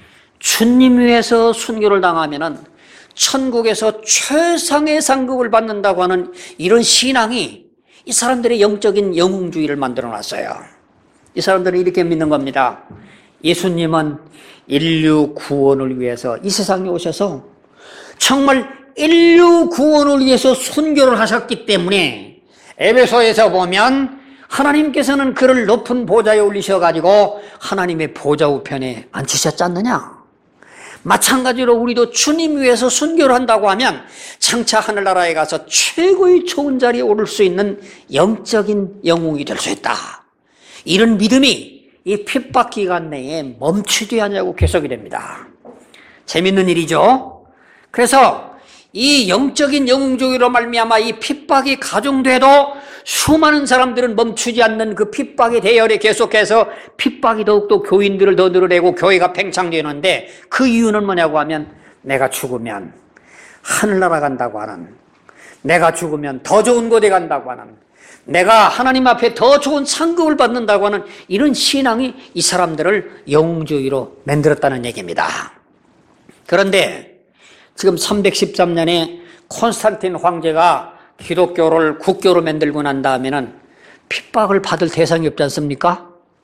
주님 위해서 순교를 당하면은 천국에서 최상의 상급을 받는다고 하는 이런 신앙이 이 사람들의 영적인 영웅주의를 만들어 놨어요. 이 사람들은 이렇게 믿는 겁니다. 예수님은 인류 구원을 위해서 이 세상에 오셔서 정말 인류 구원을 위해서 순교를 하셨기 때문에, 에베소에서 보면 하나님께서는 그를 높은 보좌에 올리셔가지고 하나님의 보좌 우편에 앉히셨지 않느냐? 마찬가지로 우리도 주님 위해서 순교를 한다고 하면 장차 하늘나라에 가서 최고의 좋은 자리에 오를 수 있는 영적인 영웅이 될 수 있다. 이런 믿음이 이 핍박 기간 내에 멈추지 않냐고 계속이 됩니다. 재밌는 일이죠. 그래서 이 영적인 영웅주의로 말미암아 이 핍박이 가중돼도 수많은 사람들은 멈추지 않는 그 핍박의 대열에 계속해서 핍박이 더욱더 교인들을 더 늘어내고 교회가 팽창되는데, 그 이유는 뭐냐고 하면 내가 죽으면 하늘나라 간다고 하는, 내가 죽으면 더 좋은 곳에 간다고 하는, 내가 하나님 앞에 더 좋은 상급을 받는다고 하는 이런 신앙이 이 사람들을 영웅주의로 만들었다는 얘기입니다. 그런데 지금 삼백십삼 년에 콘스탄틴 황제가 기독교를 국교로 만들고 난 다음에는 핍박을 받을 대상이 없지 않습니까?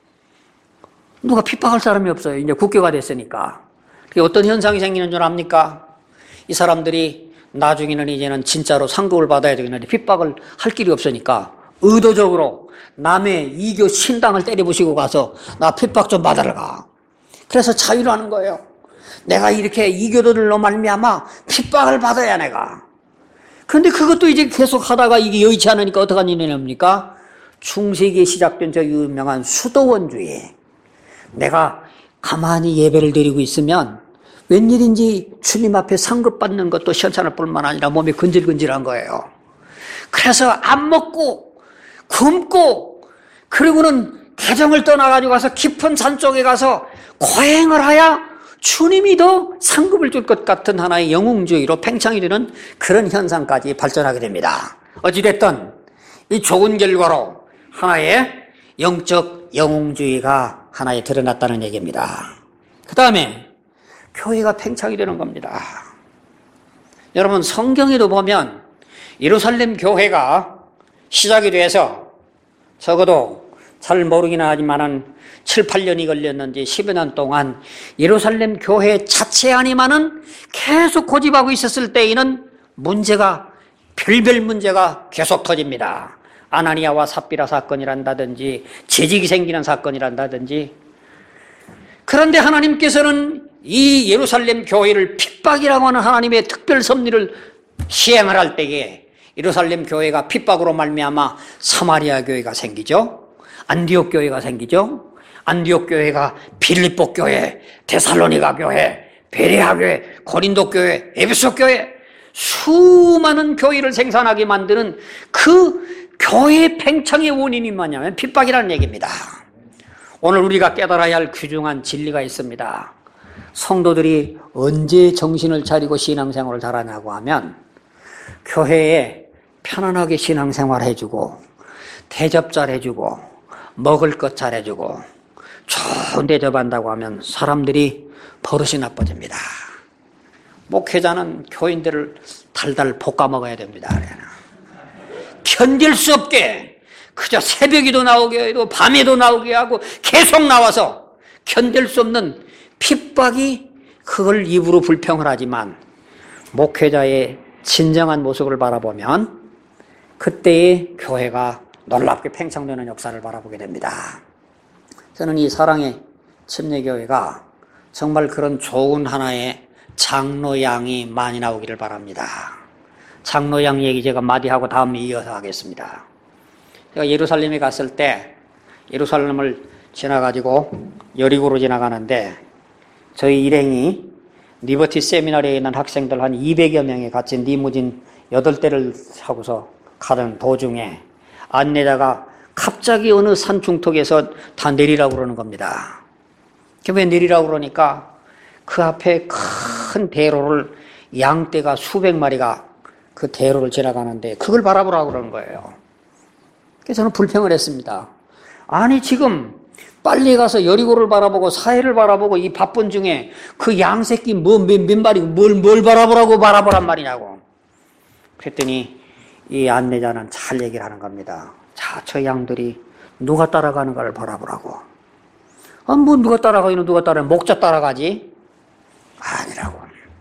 누가 핍박할 사람이 없어요. 이제 국교가 됐으니까. 그게 어떤 현상이 생기는 줄 압니까? 이 사람들이 나중에는 이제는 진짜로 상급을 받아야 되겠는데 핍박을 할 길이 없으니까 의도적으로 남의 이교 신당을 때려부시고 가서 나 핍박 좀 받으러 가. 그래서 자유를 하는 거예요. 내가 이렇게 이교도들로 말미암아 핍박을 받아야 내가. 그런데 그것도 이제 계속 하다가 이게 여의치 않으니까 어떡한 일이 납니까? 중세기에 시작된 저 유명한 수도원주의. 내가 가만히 예배를 드리고 있으면 웬일인지 주님 앞에 상급받는 것도 시원찮을 뿐만 아니라 몸이 근질근질한 거예요. 그래서 안 먹고 굶고 그리고는 가정을 떠나가지고 가서 깊은 산 쪽에 가서 고행을 하야 주님이 더 상급을 줄 것 같은 하나의 영웅주의로 팽창이 되는 그런 현상까지 발전하게 됩니다. 어찌됐든 이 좋은 결과로 하나의 영적 영웅주의가 하나에 드러났다는 얘기입니다. 그 다음에 교회가 팽창이 되는 겁니다. 여러분, 성경에도 보면 예루살렘 교회가 시작이 돼서 적어도 잘 모르긴 하지만은 칠, 팔 년이 걸렸는지 십여 년 동안 예루살렘 교회 자체 안에만은 계속 고집하고 있었을 때에는 문제가, 별별 문제가 계속 터집니다. 아나니아와 삽비라 사건이란다든지 재직이 생기는 사건이란다든지. 그런데 하나님께서는 이 예루살렘 교회를 핍박이라고 하는 하나님의 특별 섭리를 시행을 할 때에 예루살렘 교회가 핍박으로 말미암아 사마리아 교회가 생기죠. 안디옥 교회가 생기죠. 안디옥 교회가 빌립보 교회, 데살로니가 교회, 베레아 교회, 고린도 교회, 에베소 교회, 수많은 교회를 생산하게 만드는 그 교회 팽창의 원인이 뭐냐면 핍박이라는 얘기입니다. 오늘 우리가 깨달아야 할 귀중한 진리가 있습니다. 성도들이 언제 정신을 차리고 신앙생활을 잘하냐고 하면 교회에 편안하게 신앙생활 해주고 대접 잘해주고 먹을 것 잘해주고 좋은 대접한다고 하면 사람들이 버릇이 나빠집니다. 목회자는 교인들을 달달 볶아 먹어야 됩니다. 견딜 수 없게 그저 새벽에도 나오게 하고 밤에도 나오게 하고 계속 나와서 견딜 수 없는 핍박이 그걸 입으로 불평을 하지만 목회자의 진정한 모습을 바라보면 그때의 교회가 놀랍게 팽창되는 역사를 바라보게 됩니다. 저는 이 사랑의 침례교회가 정말 그런 좋은 하나의 장로양이 많이 나오기를 바랍니다. 장로양 얘기 제가 마디하고 다음에 이어서 하겠습니다. 제가 예루살렘에 갔을 때 예루살렘을 지나가지고 여리고로 지나가는데 저희 일행이 리버티 세미나리에 있는 학생들 한 이백여 명이 같이 리무진 여덟 대를 타고서 가던 도중에 안내자가 갑자기 어느 산 중턱에서 다 내리라고 그러는 겁니다. 왜 내리라고 그러니까 그 앞에 큰 대로를 양떼가 수백 마리가 그 대로를 지나가는데 그걸 바라보라고 그러는 거예요. 그래서 저는 불평을 했습니다. 아니 지금 빨리 가서 여리고를 바라보고 사해를 바라보고 이 바쁜 중에 그 양새끼 뭐 몇, 몇 마리 뭘, 뭘 바라보라고 바라보란 말이냐고. 그랬더니 이 안내자는 잘 얘기를 하는 겁니다. 자, 저 양들이 누가 따라가는가를 바라보라고. 아, 뭐 누가 따라가기는 누가 따라가? 목자 따라가지? 아니라고.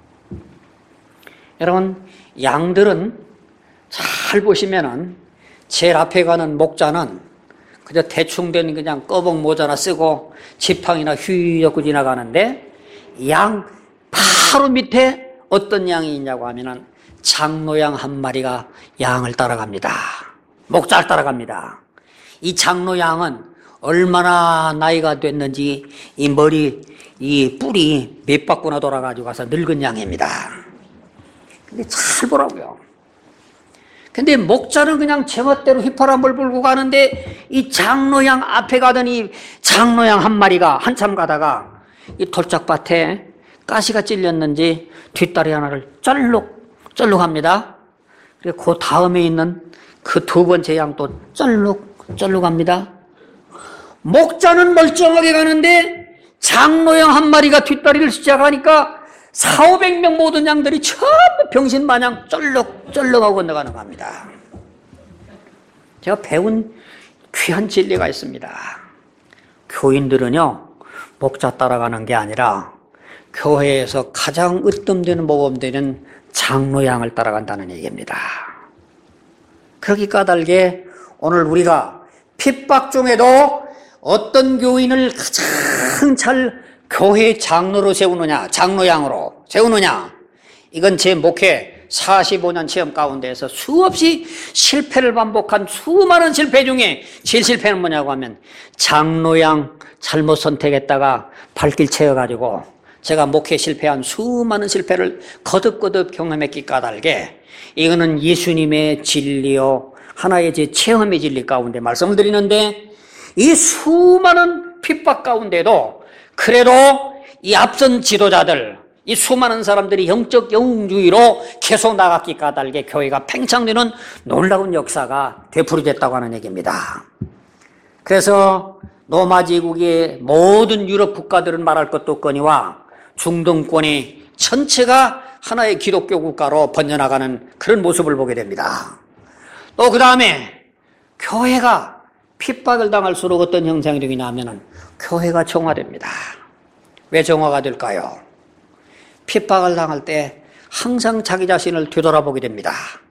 여러분, 양들은 잘 보시면은 제일 앞에 가는 목자는 그저 대충 된 그냥 꺼벅 모자나 쓰고 지팡이나 휘 젓고 지나가는데 양 바로 밑에 어떤 양이 있냐고 하면은 장로양 한 마리가 양을 따라갑니다. 목자를 따라갑니다. 이 장로양은 얼마나 나이가 됐는지 이 머리, 이 뿔이 몇 바퀴나 돌아가지고 가서 늙은 양입니다. 근데 잘 보라고요. 근데 목자는 그냥 제멋대로 휘파람을 불고 가는데 이 장로양 앞에 가더니 장로양 한 마리가 한참 가다가 이 돌짝밭에 가시가 찔렸는지 뒷다리 하나를 쩔룩 쩔룩 합니다. 그리고 그 다음에 있는 그 두 번째 양도 쩔룩 쩔룩 합니다. 목자는 멀쩡하게 가는데 장로양 한 마리가 뒷다리를 시작하니까 사오백 명 모든 양들이 전부 병신 마냥 쩔룩쩔룩하고 건너가는 겁니다. 제가 배운 귀한 진리가 있습니다. 교인들은요, 목자 따라가는 게 아니라 교회에서 가장 으뜸되는 모범되는 장로양을 따라간다는 얘기입니다. 그렇게 까닭에 오늘 우리가 핍박 중에도 어떤 교인을 가장 잘 교회 장로로 세우느냐, 장로양으로 세우느냐, 이건 제 목회 사십오 년 체험 가운데에서 수없이 실패를 반복한 수많은 실패 중에 제일 실패는 뭐냐고 하면 장로양 잘못 선택했다가 발길 채워가지고 제가 목회 실패한 수많은 실패를 거듭거듭 경험했기 까닭에 이거는 예수님의 진리요, 하나의 제 체험의 진리 가운데 말씀을 드리는데 이 수많은 핍박 가운데도 그래도 이 앞선 지도자들, 이 수많은 사람들이 영적 영웅주의로 계속 나갔기 까닭에 교회가 팽창되는 놀라운 역사가 되풀이됐다고 하는 얘기입니다. 그래서 로마 제국의 모든 유럽 국가들은 말할 것도 없거니와 중동권이 전체가 하나의 기독교 국가로 번져나가는 그런 모습을 보게 됩니다. 또 그 다음에 교회가 핍박을 당할수록 어떤 형상이 되느냐 하면은 교회가 정화됩니다. 왜 정화가 될까요? 핍박을 당할 때 항상 자기 자신을 되돌아보게 됩니다.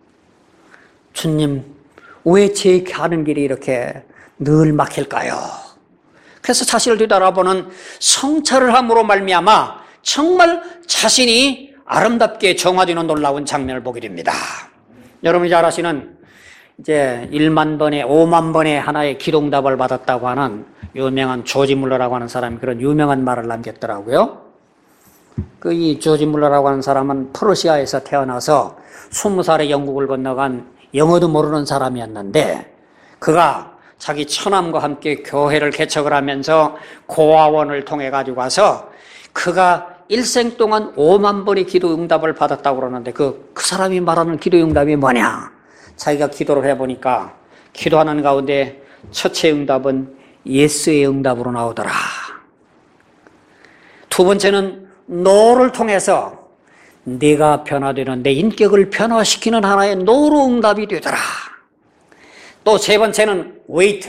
주님, 왜 제 가는 길이 이렇게 늘 막힐까요? 그래서 자신을 되돌아보는 성찰을 함으로 말미암아 정말 자신이 아름답게 정화되는 놀라운 장면을 보게 됩니다. 여러분이 잘 아시는 이제 일만 번에 오만 번의 하나의 기도응답을 받았다고 하는 유명한 조지 물러라고 하는 사람이 그런 유명한 말을 남겼더라고요. 그 이 조지 물러라고 하는 사람은 프로시아에서 태어나서 스무 살에 영국을 건너간 영어도 모르는 사람이었는데 그가 자기 처남과 함께 교회를 개척을 하면서 고아원을 통해 가지고 와서 그가 일생 동안 오만 번의 기도응답을 받았다고 그러는데 그, 그 사람이 말하는 기도응답이 뭐냐? 자기가 기도를 해보니까 기도하는 가운데 첫째 응답은 예스의 응답으로 나오더라. 두 번째는 노를 통해서 네가 변화되는 내 인격을 변화시키는 하나의 노로 응답이 되더라. 또 세 번째는 웨이트.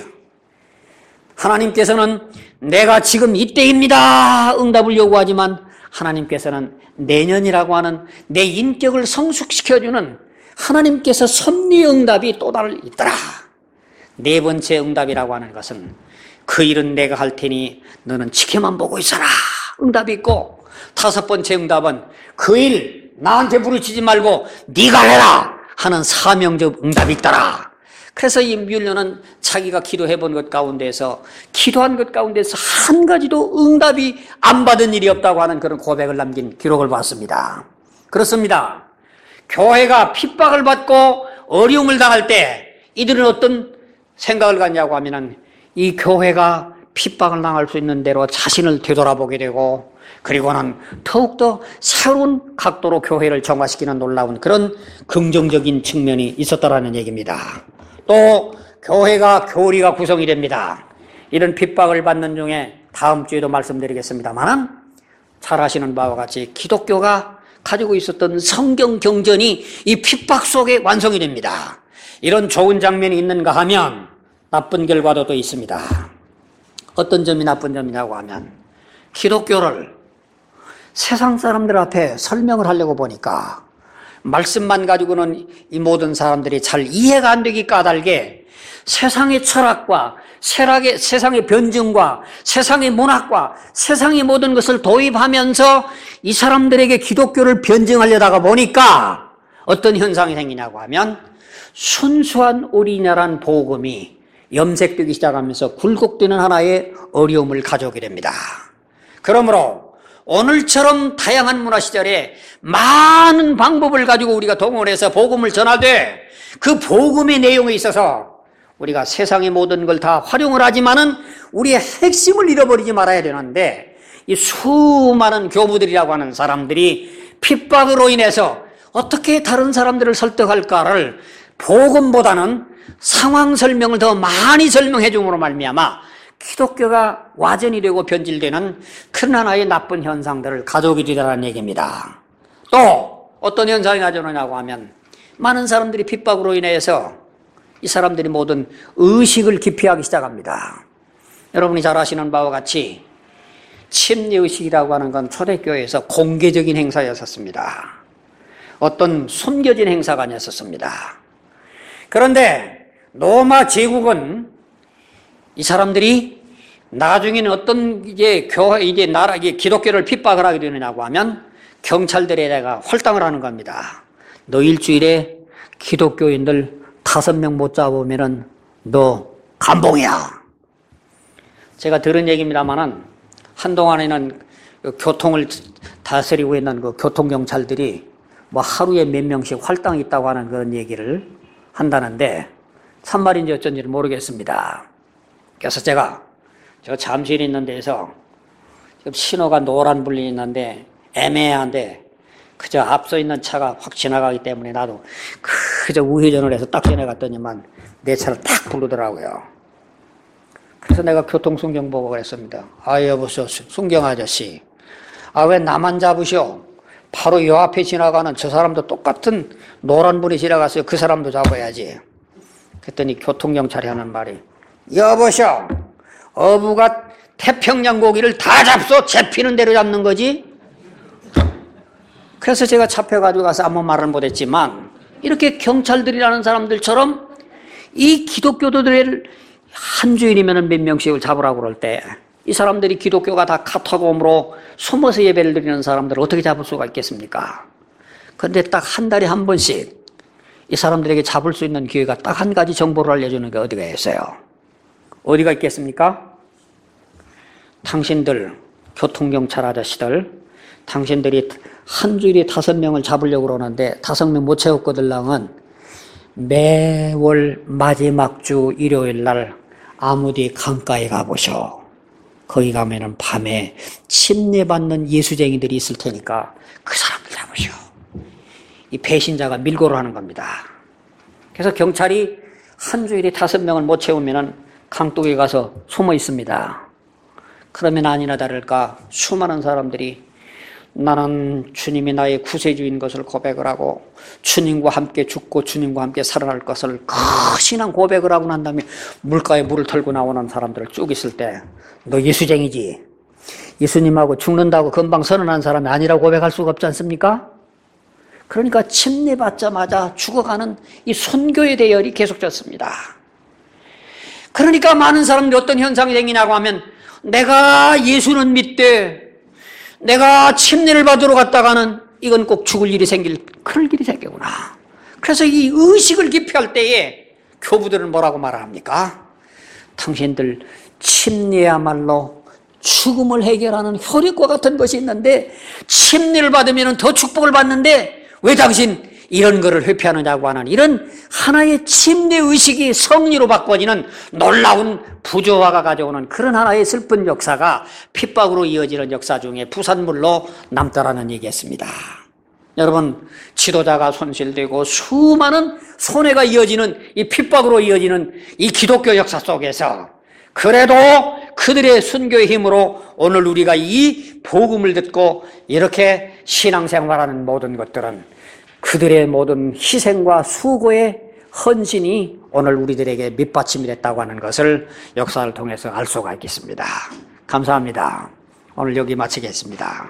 하나님께서는 내가 지금 이때입니다 응답을 요구하지만 하나님께서는 내년이라고 하는 내 인격을 성숙시켜주는 하나님께서 섭리 응답이 또 다른 있더라. 네 번째 응답이라고 하는 것은 그 일은 내가 할 테니 너는 지켜만 보고 있어라 응답이 있고, 다섯 번째 응답은 그 일 나한테 부르치지 말고 네가 해라 하는 사명적 응답이 있더라. 그래서 이 뮬러는 자기가 기도해본 것 가운데서 기도한 것 가운데서 한 가지도 응답이 안 받은 일이 없다고 하는 그런 고백을 남긴 기록을 봤습니다. 그렇습니다. 교회가 핍박을 받고 어려움을 당할 때 이들은 어떤 생각을 갖냐고 하면은 이 교회가 핍박을 당할 수 있는 대로 자신을 되돌아보게 되고 그리고는 더욱더 새로운 각도로 교회를 정화시키는 놀라운 그런 긍정적인 측면이 있었다라는 얘기입니다. 또 교회가 교리가 구성이 됩니다. 이런 핍박을 받는 중에 다음 주에도 말씀드리겠습니다만 잘 아시는 바와 같이 기독교가 가지고 있었던 성경 경전이 이 핍박 속에 완성이 됩니다. 이런 좋은 장면이 있는가 하면 나쁜 결과도 또 있습니다. 어떤 점이 나쁜 점이냐고 하면 기독교를 세상 사람들 앞에 설명을 하려고 보니까 말씀만 가지고는 이 모든 사람들이 잘 이해가 안 되기 까닭에 세상의 철학과 세상의, 세상의 변증과 세상의 문학과 세상의 모든 것을 도입하면서 이 사람들에게 기독교를 변증하려다가 보니까 어떤 현상이 생기냐고 하면 순수한 오리지널한 복음이 염색되기 시작하면서 굴곡되는 하나의 어려움을 가져오게 됩니다. 그러므로 오늘처럼 다양한 문화 시절에 많은 방법을 가지고 우리가 동원해서 복음을 전하되 그 복음의 내용에 있어서 우리가 세상의 모든 걸 다 활용을 하지만은 우리의 핵심을 잃어버리지 말아야 되는데, 이 수많은 교부들이라고 하는 사람들이 핍박으로 인해서 어떻게 다른 사람들을 설득할까를 복음보다는 상황 설명을 더 많이 설명해 줌으로 말미암아 기독교가 와전이 되고 변질되는 큰 하나의 나쁜 현상들을 가져오게 되라는 얘기입니다. 또 어떤 현상이 가져오느냐고 하면, 많은 사람들이 핍박으로 인해서 이 사람들이 모든 의식을 기피하기 시작합니다. 여러분이 잘 아시는 바와 같이 침례의식이라고 하는 건 초대교회에서 공개적인 행사였었습니다. 어떤 숨겨진 행사가 아니었었습니다. 그런데 로마 제국은 이 사람들이 나중에는 어떤 이제 교회, 이제 나라, 이제 기독교를 핍박을 하게 되느냐고 하면 경찰들에다가 헐당을 하는 겁니다. 너 일주일에 기독교인들 다섯 명 못 잡으면은 너 감봉이야. 제가 들은 얘기입니다만은 한동안에는 교통을 다스리고 있는 그 교통경찰들이 뭐 하루에 몇 명씩 활당이 있다고 하는 그런 얘기를 한다는데 참말인지 어쩐지는 모르겠습니다. 그래서 제가 저 잠실 있는 데에서 지금 신호가 노란불이 있는데 애매한데 그저 앞서 있는 차가 확 지나가기 때문에 나도 그저 우회전을 해서 딱 지나갔더니만 내 차를 딱 부르더라고요. 그래서 내가 교통순경 보고 그랬습니다. 아, 여보세요, 순경 아저씨. 아, 왜 나만 잡으셔? 바로 요 앞에 지나가는 저 사람도 똑같은 노란불이 지나갔어요. 그 사람도 잡아야지. 그랬더니 교통경찰이 하는 말이, 여보셔, 어부가 태평양 고기를 다 잡소. 잡히는 대로 잡는 거지. 그래서 제가 잡혀가지고 가서 아무 말을 못했지만, 이렇게 경찰들이라는 사람들처럼 이 기독교도들을 한 주일이면 몇 명씩을 잡으라고 그럴 때 이 사람들이 기독교가 다 카타콤으로 숨어서 예배를 드리는 사람들을 어떻게 잡을 수가 있겠습니까? 그런데 딱 한 달에 한 번씩 이 사람들에게 잡을 수 있는 기회가 딱 한 가지 정보를 알려주는 게 어디가 있어요? 어디가 있겠습니까? 당신들 교통경찰 아저씨들, 당신들이 한 주일에 다섯 명을 잡으려고 그러는데 다섯 명 못 채웠거들랑은 매월 마지막 주 일요일 날 아무디 강가에 가보셔. 거기 가면은 밤에 침례받는 예수쟁이들이 있을 테니까 그 사람들 잡으셔. 이 배신자가 밀고를 하는 겁니다. 그래서 경찰이 한 주일에 다섯 명을 못 채우면은 강둑에 가서 숨어 있습니다. 그러면 아니나 다를까 수많은 사람들이 나는 주님이 나의 구세주인 것을 고백을 하고 주님과 함께 죽고 주님과 함께 살아날 것을 그 신앙 고백을 하고 난 다음에 물가에 물을 털고 나오는 사람들을 쭉 있을 때 너 예수쟁이지? 예수님하고 죽는다고 금방 선언한 사람이 아니라고 고백할 수가 없지 않습니까? 그러니까 침례받자마자 죽어가는 이 선교의 대열이 계속됐습니다. 그러니까 많은 사람들이 어떤 현상이 생기냐고 하면, 내가 예수는 믿되 내가 침례를 받으러 갔다가는 이건 꼭 죽을 일이 생길, 그럴 일이 생기구나. 그래서 이 의식을 기피할 때에 교부들은 뭐라고 말합니까? 당신들 침례야말로 죽음을 해결하는 효력과 같은 것이 있는데 침례를 받으면 더 축복을 받는데 왜 당신 이런 거를 회피하느냐고 하는 이런 하나의 침례의식이 성리로 바꿔지는 놀라운 부조화가 가져오는 그런 하나의 슬픈 역사가 핍박으로 이어지는 역사 중에 부산물로 남더라는 얘기였습니다. 여러분, 지도자가 손실되고 수많은 손해가 이어지는 이 핍박으로 이어지는 이 기독교 역사 속에서 그래도 그들의 순교의 힘으로 오늘 우리가 이 복음을 듣고 이렇게 신앙생활하는 모든 것들은 그들의 모든 희생과 수고의 헌신이 오늘 우리들에게 밑받침이 됐다고 하는 것을 역사를 통해서 알 수가 있겠습니다. 감사합니다. 오늘 여기 마치겠습니다.